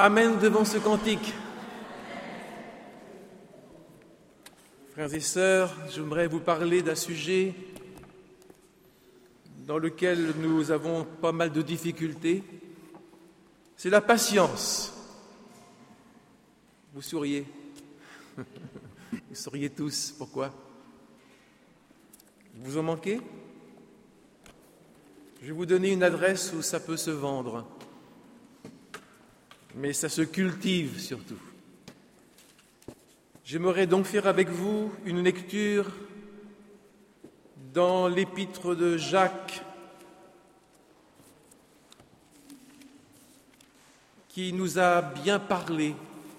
Amen devant ce cantique. Frères et sœurs, j'aimerais vous parler d'un sujet dans lequel nous avons pas mal de difficultés. C'est la patience. Vous souriez. Vous souriez tous. Pourquoi? Vous en manquez? Je vais vous donner une adresse où ça peut se vendre. Mais ça se cultive surtout. J'aimerais donc faire avec vous une lecture dans l'épître de Jacques qui nous a bien parlé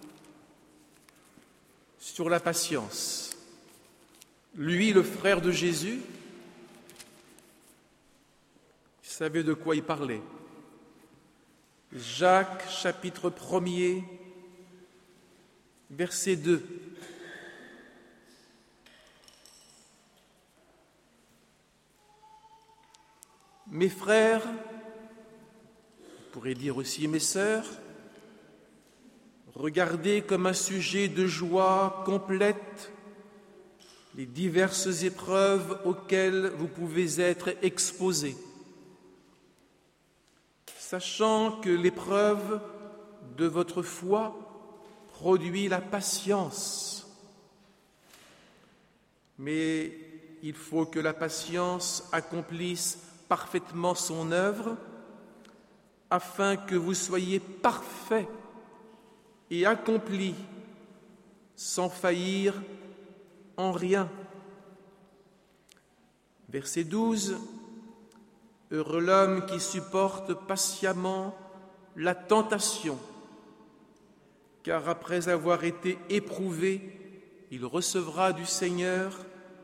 sur la patience. Lui, le frère de Jésus, il savait de quoi il parlait. Jacques, chapitre 1er, verset 2. Mes frères, on pourrait dire aussi mes sœurs, regardez comme un sujet de joie complète les diverses épreuves auxquelles vous pouvez être exposés, sachant que l'épreuve de votre foi produit la patience. Mais il faut que la patience accomplisse parfaitement son œuvre, afin que vous soyez parfaits et accomplis, sans faillir en rien. Verset 12. Heureux l'homme qui supporte patiemment la tentation, car après avoir été éprouvé, il recevra du Seigneur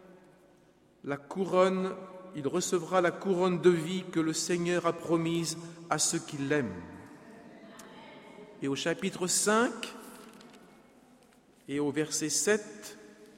il recevra la couronne de vie que le Seigneur a promise à ceux qui l'aiment. Et au chapitre 5 et au verset 7,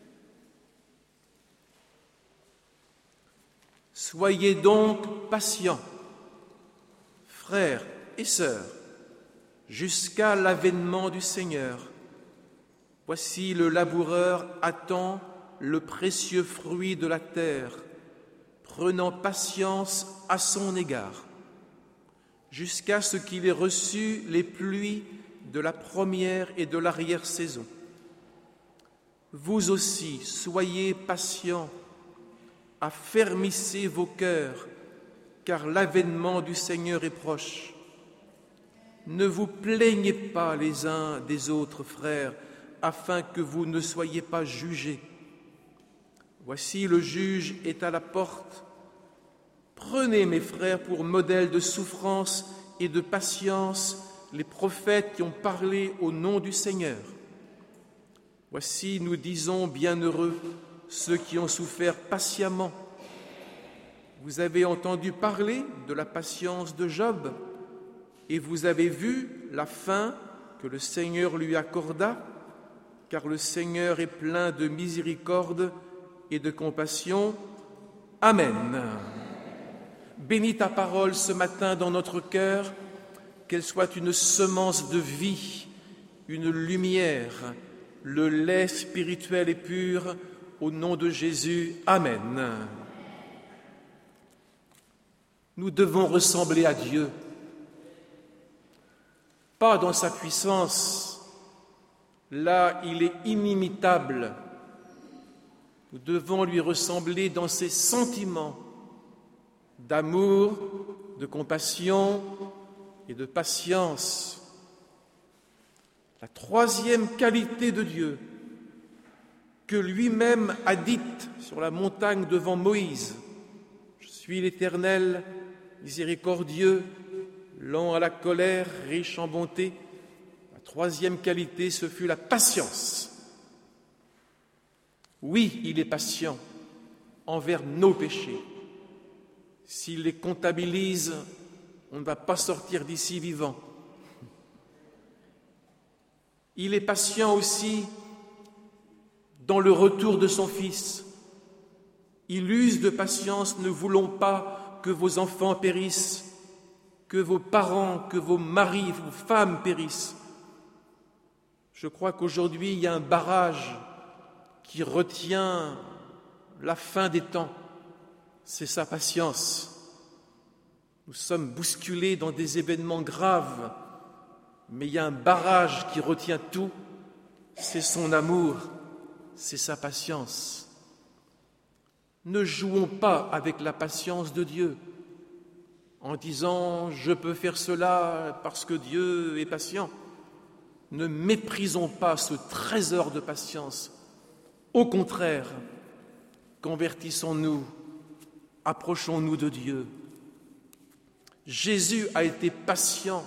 soyez donc patients, frères et sœurs, jusqu'à l'avènement du Seigneur. Voici le laboureur attend le précieux fruit de la terre, prenant patience à son égard, jusqu'à ce qu'il ait reçu les pluies de la première et de l'arrière-saison. Vous aussi, soyez patients, affermissez vos cœurs, car l'avènement du Seigneur est proche. Ne vous plaignez pas les uns des autres, frères, afin que vous ne soyez pas jugés. Voici le juge est à la porte. Prenez, mes frères, pour modèle de souffrance et de patience les prophètes qui ont parlé au nom du Seigneur. Voici, nous disons, bienheureux ceux qui ont souffert patiemment. Vous avez entendu parler de la patience de Job et vous avez vu la fin que le Seigneur lui accorda, car le Seigneur est plein de miséricorde et de compassion. Amen. Bénis ta parole ce matin dans notre cœur, qu'elle soit une semence de vie, une lumière, le lait spirituel et pur, au nom de Jésus. Amen. Nous devons ressembler à Dieu, pas dans sa puissance, là il est inimitable. Nous devons lui ressembler dans ses sentiments d'amour, de compassion et de patience. La troisième qualité de Dieu que lui-même a dite sur la montagne devant Moïse. Je suis l'Éternel, miséricordieux, lent à la colère, riche en bonté. La troisième qualité, ce fut la patience. Oui, il est patient envers nos péchés. S'il les comptabilise, on ne va pas sortir d'ici vivant. Il est patient aussi dans le retour de son Fils. Il use de patience, ne voulons pas que vos enfants périssent, que vos parents, que vos maris, vos femmes périssent. Je crois qu'aujourd'hui, il y a un barrage qui retient la fin des temps. C'est sa patience. Nous sommes bousculés dans des événements graves, mais il y a un barrage qui retient tout. C'est son amour, c'est sa patience. Ne jouons pas avec la patience de Dieu en disant « je peux faire cela parce que Dieu est patient ». Ne méprisons pas ce trésor de patience. Au contraire, convertissons-nous, approchons-nous de Dieu. Jésus a été patient,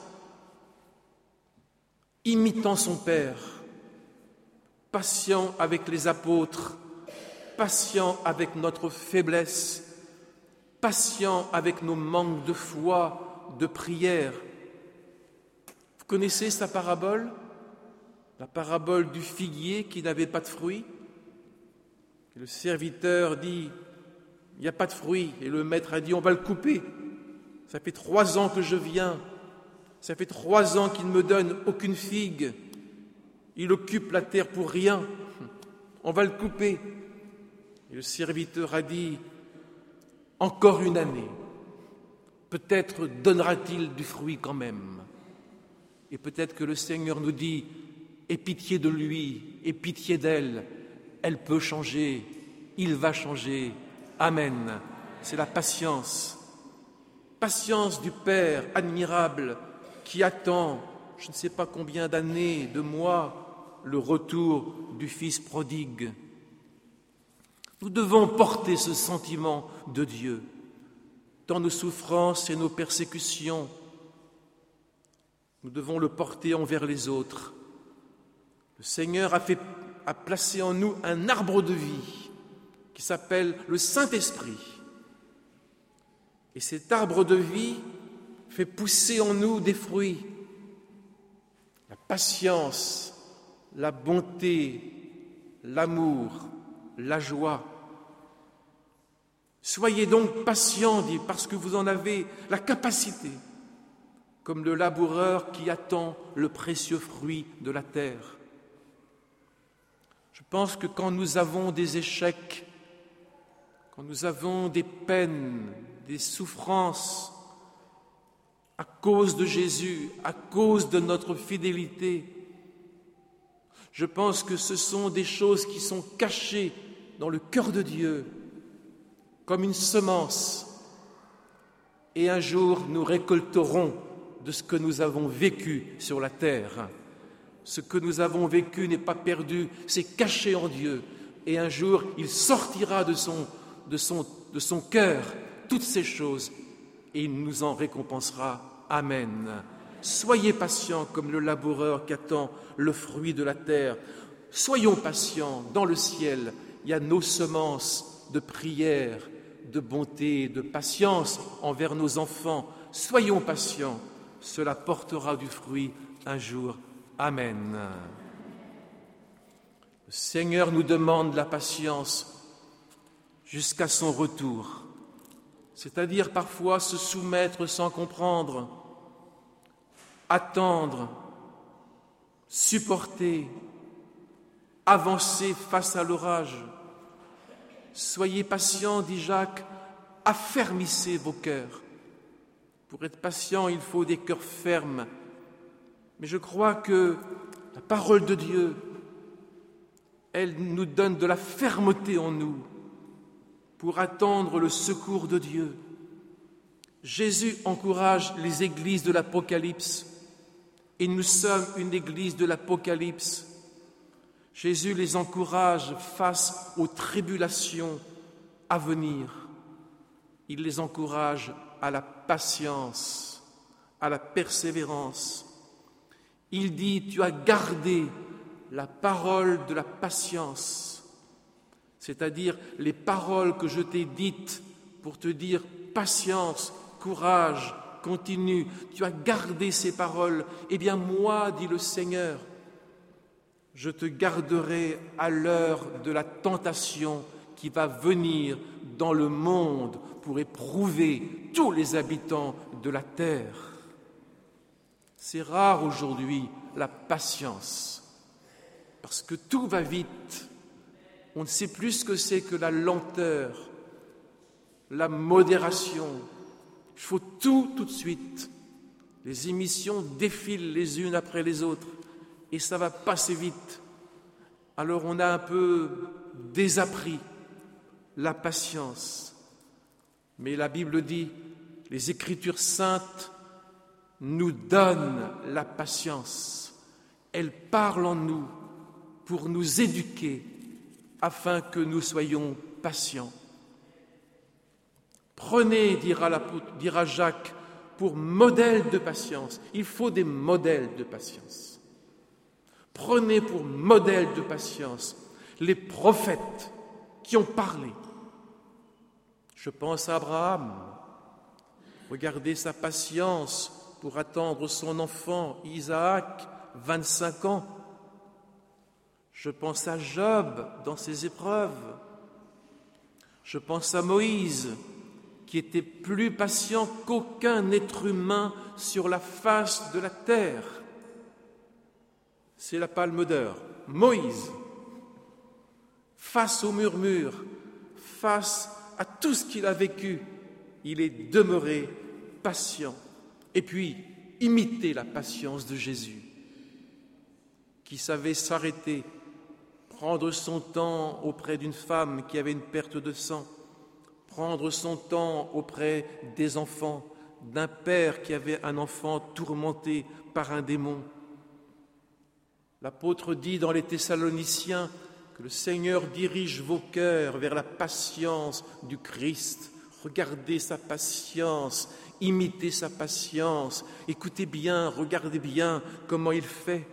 imitant son Père, patient avec les apôtres, patient avec notre faiblesse, patient avec nos manques de foi, de prière. Vous connaissez sa parabole ? La parabole du figuier qui n'avait pas de fruits. Et le serviteur dit, il n'y a pas de fruits. Et le maître a dit, on va le couper. Ça fait 3 ans que je viens. Ça fait 3 ans qu'il ne me donne aucune figue. Il occupe la terre pour rien. On va le couper. Et le serviteur a dit, encore une année. Peut-être donnera-t-il du fruit quand même. Et peut-être que le Seigneur nous dit, aie pitié de lui, aie pitié d'elle. Elle peut changer, il va changer. Amen. C'est la patience. Patience du Père admirable qui attend, je ne sais pas combien d'années, de mois, le retour du Fils prodigue. Nous devons porter ce sentiment de Dieu dans nos souffrances et nos persécutions. Nous devons le porter envers les autres. Le Seigneur a placé en nous un arbre de vie qui s'appelle le Saint-Esprit. Et cet arbre de vie fait pousser en nous des fruits. La patience, la bonté, l'amour, la joie. Soyez donc patients, dit, parce que vous en avez la capacité, comme le laboureur qui attend le précieux fruit de la terre. Je pense que quand nous avons des échecs, quand nous avons des peines, des souffrances, à cause de Jésus, à cause de notre fidélité, je pense que ce sont des choses qui sont cachées dans le cœur de Dieu, comme une semence. Et un jour, nous récolterons de ce que nous avons vécu sur la terre. Ce que nous avons vécu n'est pas perdu, c'est caché en Dieu. Et un jour, il sortira de son cœur toutes ces choses et il nous en récompensera. Amen. Soyez patients comme le laboureur qui attend le fruit de la terre. Soyons patients dans le ciel. Il y a nos semences de prière, de bonté, de patience envers nos enfants. Soyons patients. Cela portera du fruit un jour. Amen. Le Seigneur nous demande la patience jusqu'à son retour, c'est-à-dire parfois se soumettre sans comprendre, attendre, supporter, avancer face à l'orage. Soyez patients, dit Jacques, affermissez vos cœurs. Pour être patient, il faut des cœurs fermes. Mais je crois que la parole de Dieu, elle nous donne de la fermeté en nous pour attendre le secours de Dieu. Jésus encourage les églises de l'Apocalypse et nous sommes une église de l'Apocalypse. Jésus les encourage face aux tribulations à venir. Il les encourage à la patience, à la persévérance. Il dit, tu as gardé la parole de la patience, c'est-à-dire les paroles que je t'ai dites pour te dire patience, courage, continue. Tu as gardé ces paroles. Eh bien moi, dit le Seigneur, je te garderai à l'heure de la tentation qui va venir dans le monde pour éprouver tous les habitants de la terre. C'est rare aujourd'hui, la patience. parce que tout va vite. On ne sait plus ce que c'est que la lenteur, la modération. Il faut tout de suite. Les émissions défilent les unes après les autres et ça va passer vite. Alors on a un peu désappris la patience. Mais la Bible dit, les Écritures saintes nous donnent la patience. Elles parlent en nous pour nous éduquer afin que nous soyons patients. Prenez, dira Jacques, pour modèle de patience. Il faut des modèles de patience. Prenez pour modèle de patience les prophètes qui ont parlé. Je pense à Abraham. Regardez sa patience pour attendre son enfant Isaac, 25 ans. Je pense à Job dans ses épreuves. Je pense à Moïse, qui était plus patient qu'aucun être humain sur la face de la terre. C'est la palme d'or. Moïse, face aux murmures, face à tout ce qu'il a vécu, il est demeuré patient. Et puis, imiter la patience de Jésus, qui savait s'arrêter, prendre son temps auprès d'une femme qui avait une perte de sang, prendre son temps auprès des enfants, d'un père qui avait un enfant tourmenté par un démon. L'apôtre dit dans les Thessaloniciens que le Seigneur dirige vos cœurs vers la patience du Christ. Regardez sa patience, imitez sa patience, écoutez bien, regardez bien comment il fait.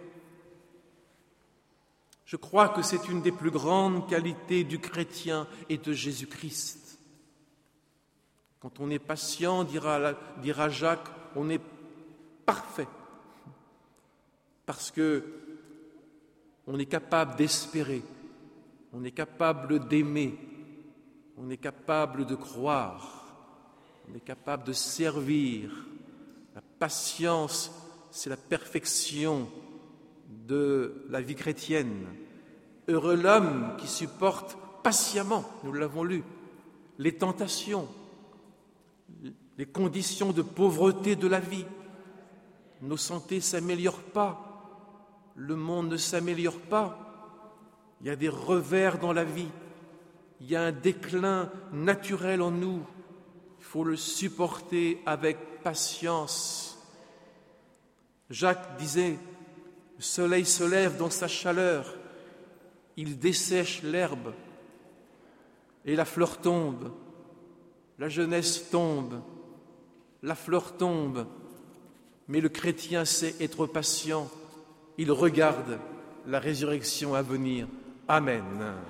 Je crois que c'est une des plus grandes qualités du chrétien et de Jésus-Christ. Quand on est patient, dira Jacques, on est parfait. Parce que on est capable d'espérer, on est capable d'aimer, on est capable de croire, on est capable de servir. La patience, c'est la perfection de la vie chrétienne. Heureux l'homme qui supporte patiemment, nous l'avons lu, les tentations, les conditions de pauvreté de la vie. Nos santé ne s'améliorent pas, le monde ne s'améliore pas, il y a des revers dans la vie, il y a un déclin naturel en nous, il faut le supporter avec patience. Jacques disait, le soleil se lève dans sa chaleur, il dessèche l'herbe et la fleur tombe, la jeunesse tombe, la fleur tombe, mais le chrétien sait être patient, il regarde la résurrection à venir. Amen.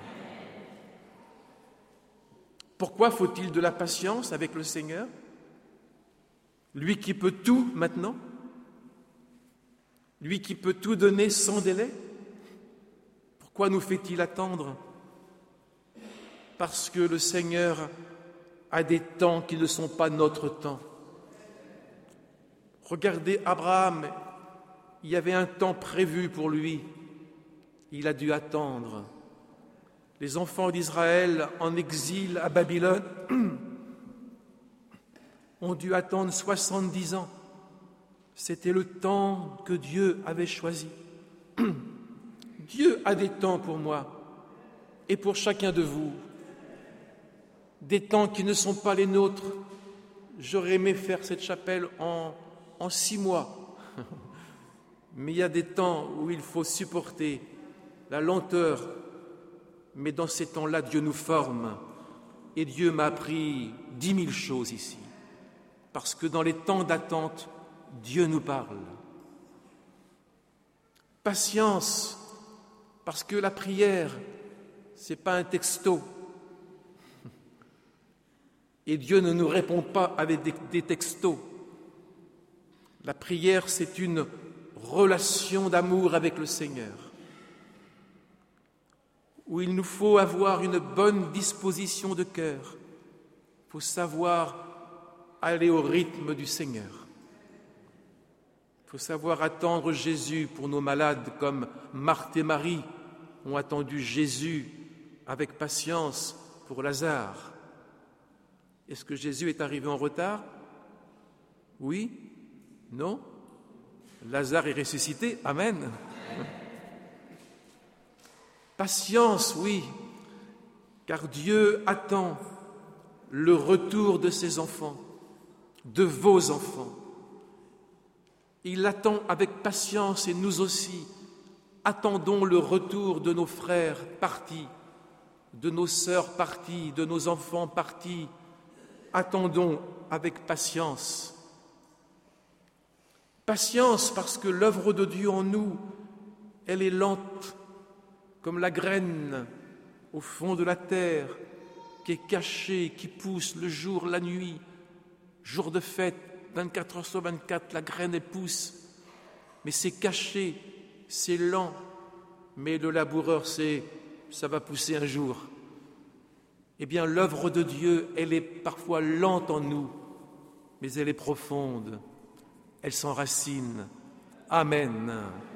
Pourquoi faut-il de la patience avec le Seigneur? Lui qui peut tout maintenant, lui qui peut tout donner sans délai, pourquoi nous fait-il attendre? Parce que le Seigneur a des temps qui ne sont pas notre temps. Regardez Abraham, il y avait un temps prévu pour lui, il a dû attendre. Les enfants d'Israël en exil à Babylone ont dû attendre 70 ans. C'était le temps que Dieu avait choisi. Dieu a des temps pour moi et pour chacun de vous, des temps qui ne sont pas les nôtres. J'aurais aimé faire cette chapelle en 6 mois, mais il y a des temps où il faut supporter la lenteur, mais dans ces temps-là, Dieu nous forme et Dieu m'a appris 10 000 choses ici, parce que dans les temps d'attente, Dieu nous parle. Patience, parce que la prière, ce n'est pas un texto. Et Dieu ne nous répond pas avec des textos. La prière, c'est une relation d'amour avec le Seigneur, où il nous faut avoir une bonne disposition de cœur. Il faut savoir aller au rythme du Seigneur. Il faut savoir attendre Jésus pour nos malades comme Marthe et Marie ont attendu Jésus avec patience pour Lazare. Est-ce que Jésus est arrivé en retard? Oui? Non? Lazare est ressuscité? Amen. Patience, oui, car Dieu attend le retour de ses enfants, de vos enfants. Il attend avec patience et nous aussi. Attendons le retour de nos frères partis, de nos sœurs parties, de nos enfants partis. Attendons avec patience. Patience parce que l'œuvre de Dieu en nous, elle est lente, comme la graine au fond de la terre, qui est cachée, qui pousse le jour, la nuit, jour de fête, 24 heures sur 24, la graine elle pousse, mais c'est caché, c'est lent, mais le laboureur sait, ça va pousser un jour. Eh bien, l'œuvre de Dieu, elle est parfois lente en nous, mais elle est profonde, elle s'enracine. Amen.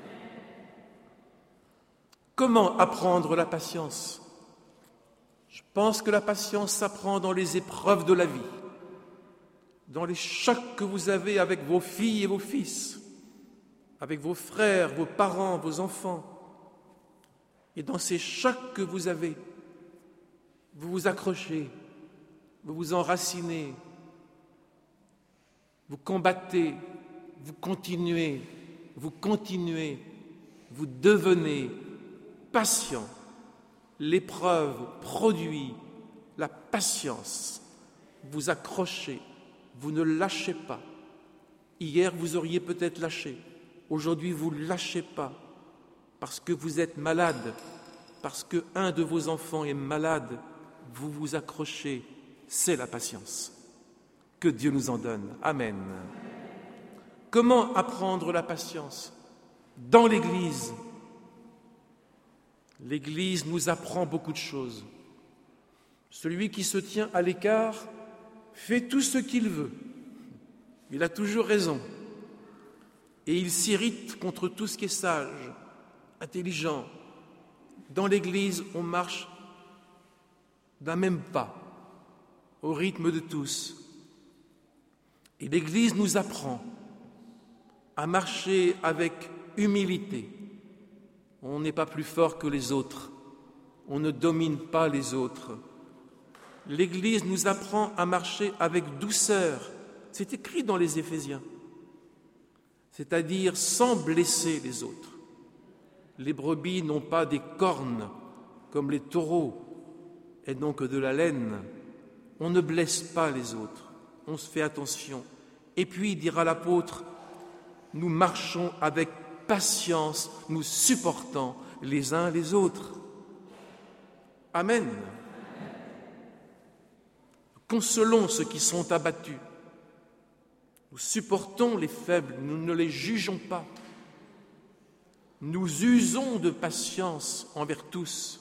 Comment apprendre la patience? Je pense que la patience s'apprend dans les épreuves de la vie, dans les chocs que vous avez avec vos filles et vos fils, avec vos frères, vos parents, vos enfants. Et dans ces chocs que vous avez, vous vous accrochez, vous vous enracinez, vous combattez, vous continuez, vous devenez patient. L'épreuve produit la patience. Vous accrochez, vous ne lâchez pas. Hier, vous auriez peut-être lâché. Aujourd'hui, vous ne lâchez pas parce que vous êtes malade, parce qu'un de vos enfants est malade. Vous vous accrochez. C'est la patience. Que Dieu nous en donne. Amen. Comment apprendre la patience? Dans l'Église. L'Église nous apprend beaucoup de choses. Celui qui se tient à l'écart fait tout ce qu'il veut. Il a toujours raison. Et il s'irrite contre tout ce qui est sage, intelligent. Dans l'Église, on marche d'un même pas, au rythme de tous. Et l'Église nous apprend à marcher avec humilité. On n'est pas plus fort que les autres. On ne domine pas les autres. L'Église nous apprend à marcher avec douceur. C'est écrit dans les Éphésiens. C'est-à-dire sans blesser les autres. Les brebis n'ont pas des cornes comme les taureaux, et donc de la laine. On ne blesse pas les autres. On se fait attention. Et puis, dira l'apôtre, nous marchons avec patience, nous supportons les uns les autres. Amen. Consolons ceux qui sont abattus. Nous supportons les faibles, nous ne les jugeons pas. Nous usons de patience envers tous.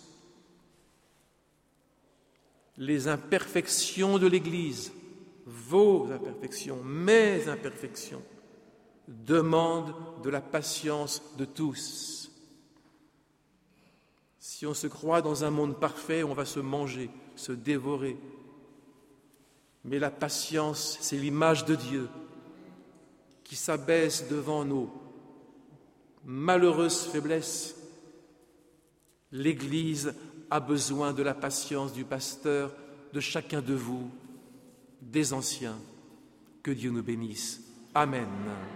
Les imperfections de l'Église, vos imperfections, mes imperfections, demandent de la patience de tous. Si on se croit dans un monde parfait, on va se manger, se dévorer. Mais la patience, c'est l'image de Dieu qui s'abaisse devant nos malheureuses faiblesses. L'Église a besoin de la patience du pasteur, de chacun de vous, des anciens. Que Dieu nous bénisse. Amen.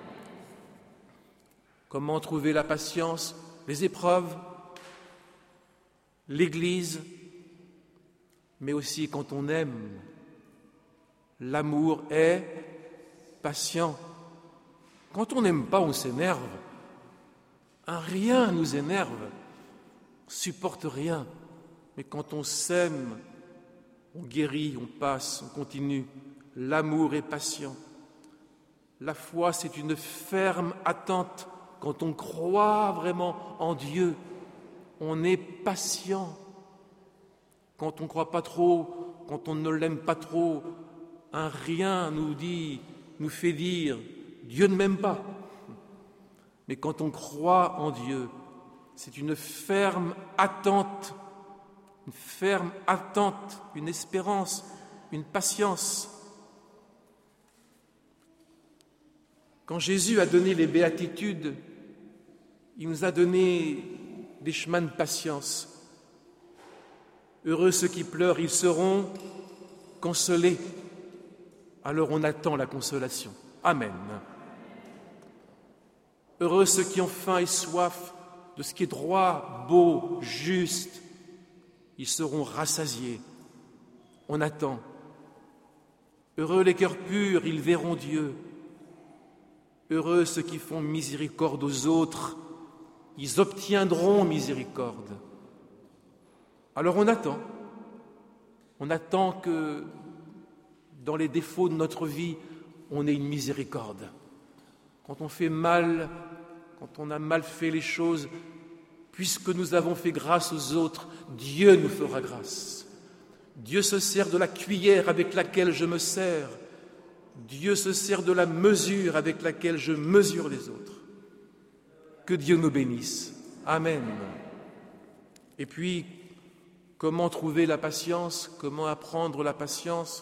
Comment trouver la patience? Les épreuves, l'Église, mais aussi quand on aime. L'amour est patient. Quand on n'aime pas, on s'énerve. Rien nous énerve, on supporte rien. Mais quand on s'aime, on guérit, on passe, on continue. L'amour est patient. La foi, c'est une ferme attente. Quand on croit vraiment en Dieu, on est patient. Quand on ne croit pas trop, quand on ne l'aime pas trop, un rien nous fait dire Dieu ne m'aime pas. Mais quand on croit en Dieu, c'est une ferme attente, une espérance, une patience. Quand Jésus a donné les béatitudes, il nous a donné des chemins de patience. Heureux ceux qui pleurent, ils seront consolés. Alors on attend la consolation. Amen. Heureux ceux qui ont faim et soif de ce qui est droit, beau, juste. Ils seront rassasiés. On attend. Heureux les cœurs purs, ils verront Dieu. Heureux ceux qui font miséricorde aux autres, ils obtiendront miséricorde. Alors on attend. On attend que dans les défauts de notre vie, on ait une miséricorde. Quand on fait mal, quand on a mal fait les choses, puisque nous avons fait grâce aux autres, Dieu nous fera grâce. Dieu se sert de la cuillère avec laquelle je me sers. Dieu se sert de la mesure avec laquelle je mesure les autres. Que Dieu nous bénisse. Amen. Et puis, comment trouver la patience? Comment apprendre la patience?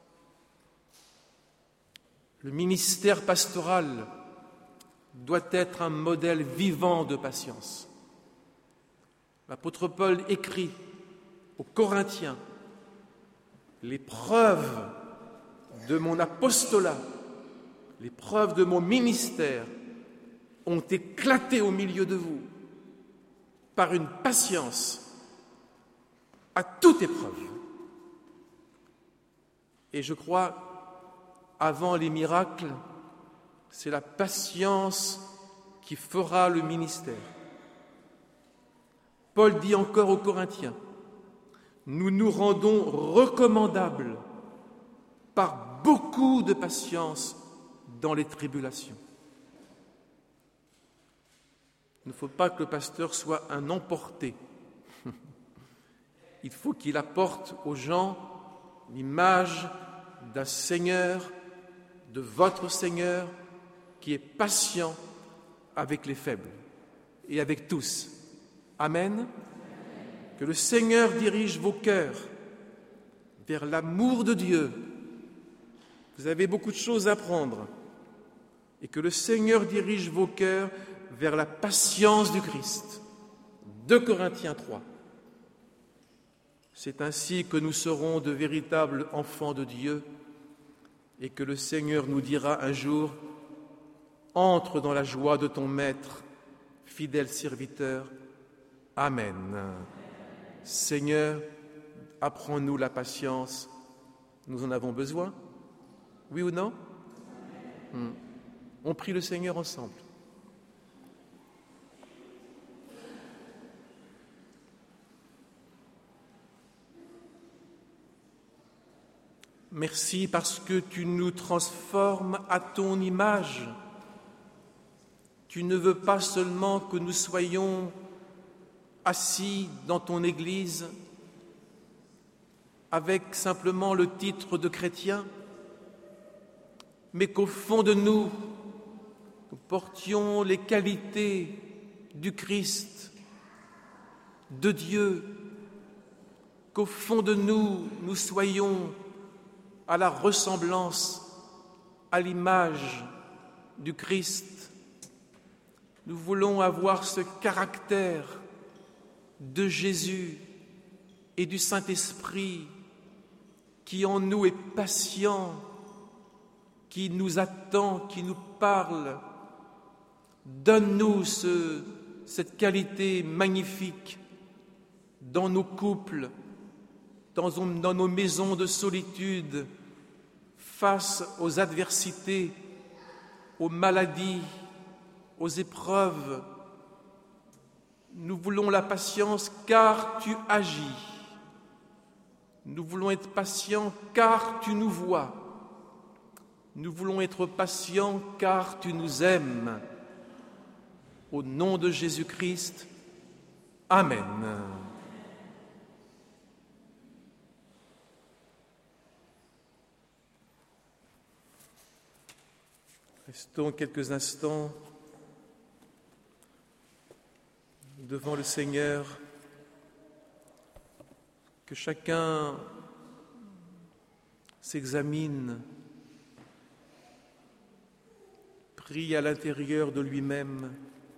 Le ministère pastoral doit être un modèle vivant de patience. L'apôtre Paul écrit aux Corinthiens: les preuves de mon apostolat, les preuves de mon ministère ont éclaté au milieu de vous par une patience à toute épreuve. Et je crois, avant les miracles, c'est la patience qui fera le ministère. Paul dit encore aux Corinthiens: nous nous rendons recommandables par beaucoup de patience dans les tribulations. Il ne faut pas que le pasteur soit un emporté. Il faut qu'il apporte aux gens l'image d'un Seigneur, de votre Seigneur, qui est patient avec les faibles et avec tous. Amen. Que le Seigneur dirige vos cœurs vers l'amour de Dieu. Vous avez beaucoup de choses à apprendre. Et que le Seigneur dirige vos cœurs vers la patience du Christ. 2 Corinthiens 3. C'est ainsi que nous serons de véritables enfants de Dieu et que le Seigneur nous dira un jour: entre dans la joie de ton Maître, fidèle serviteur. Amen. Seigneur, apprends-nous la patience. Nous en avons besoin? Oui ou non? On prie le Seigneur ensemble. Merci parce que tu nous transformes à ton image. Tu ne veux pas seulement que nous soyons assis dans ton Église avec simplement le titre de chrétien, mais qu'au fond de nous, nous portions les qualités du Christ, de Dieu, qu'au fond de nous, nous soyons à la ressemblance, à l'image du Christ. Nous voulons avoir ce caractère de Jésus et du Saint-Esprit qui en nous est patient, qui nous attend, qui nous parle. Donne-nous cette qualité magnifique dans nos couples, dans nos maisons de solitude, face aux adversités, aux maladies, aux épreuves. Nous voulons la patience car tu agis. Nous voulons être patients car tu nous vois. Nous voulons être patients car tu nous aimes. Au nom de Jésus-Christ, Amen. Restons quelques instants devant le Seigneur, que chacun s'examine, prie à l'intérieur de lui-même.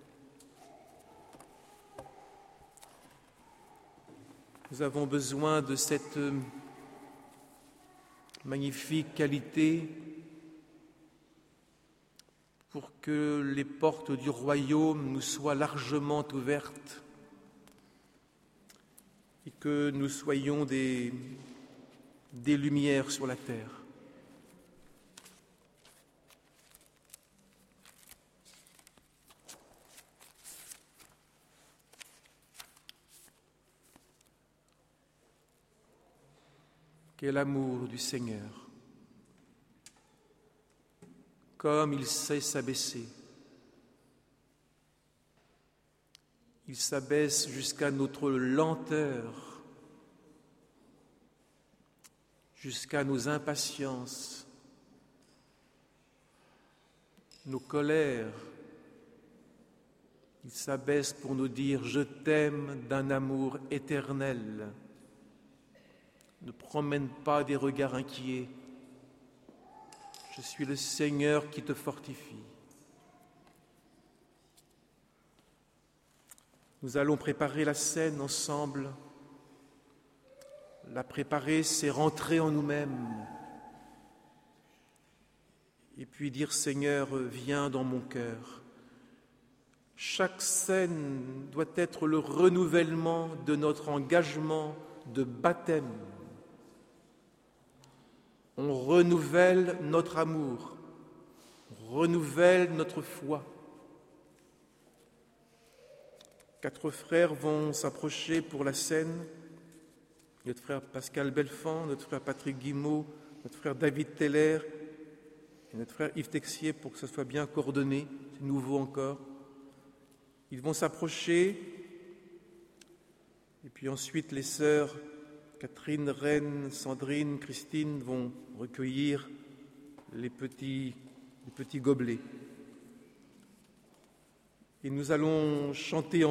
Nous avons besoin de cette magnifique qualité pour que les portes du royaume nous soient largement ouvertes et que nous soyons des lumières sur la terre. Quel amour du Seigneur! Comme il sait s'abaisser. Il s'abaisse jusqu'à notre lenteur, jusqu'à nos impatiences, nos colères. Il s'abaisse pour nous dire « Je t'aime d'un amour éternel ». Ne promène pas des regards inquiets. Je suis le Seigneur qui te fortifie. Nous allons préparer la scène ensemble. La préparer, c'est rentrer en nous-mêmes. Et puis dire, Seigneur, viens dans mon cœur. Chaque scène doit être le renouvellement de notre engagement de baptême. On renouvelle notre amour, on renouvelle notre foi. 4 frères vont s'approcher pour la scène. Notre frère Pascal Belfand, notre frère Patrick Guimau, notre frère David Teller et notre frère Yves Texier pour que ça soit bien coordonné, c'est nouveau encore. Ils vont s'approcher et puis ensuite les sœurs Catherine, Reine, Sandrine, Christine vont recueillir les petits gobelets. Et nous allons chanter